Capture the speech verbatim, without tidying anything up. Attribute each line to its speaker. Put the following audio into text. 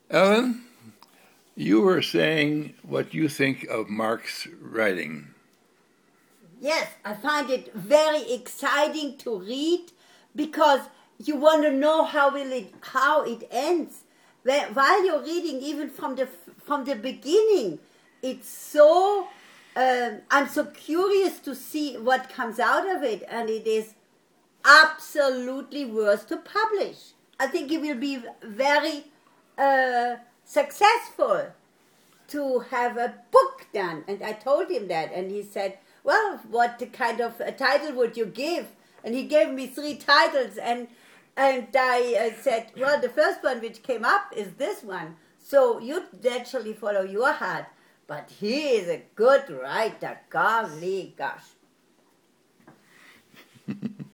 Speaker 1: Ellen, you were saying what you think of Mark's writing.
Speaker 2: Yes, I find it very exciting to read because you want to know how will it how it ends. While you're reading, even from the from the beginning, it's so uh, I'm so curious to see what comes out of it, and it is absolutely worth to publish. I think it will be very uh, successful to have a book done. And I told him that, and he said, well, what kind of a title would you give? And he gave me three titles, and and I uh, said, well, the first one which came up is this one. So you naturally follow your heart. But he is a good writer, golly gosh.